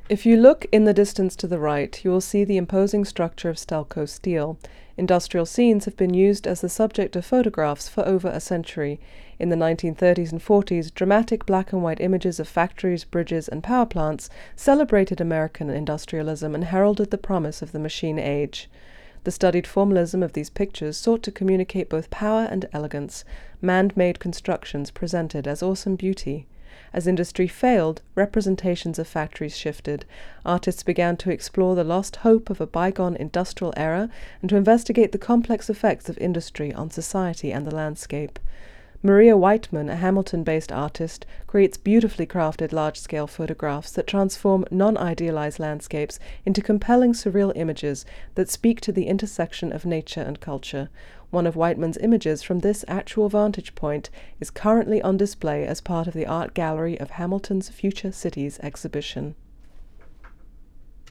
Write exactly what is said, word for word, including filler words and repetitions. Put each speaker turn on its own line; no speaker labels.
If you look in the distance to the right, you will see the imposing structure of Stelco steel. Industrial scenes have been used as the subject of photographs for over a century. In the nineteen thirties and forties, dramatic black and white images of factories, bridges, and power plants celebrated American industrialism and heralded the promise of the machine age. The studied formalism of these pictures sought to communicate both power and elegance, man-made constructions presented as awesome beauty. As industry failed, representations of factories shifted. Artists began to explore the lost hope of a bygone industrial era and to investigate the complex effects of industry on society and the landscape. Maria Whiteman, a Hamilton-based artist, creates beautifully crafted large-scale photographs that transform non-idealized landscapes into compelling surreal images that speak to the intersection of nature and culture. One of Whiteman's images from this actual vantage point is currently on display as part of the art gallery of Hamilton's Future Cities exhibition.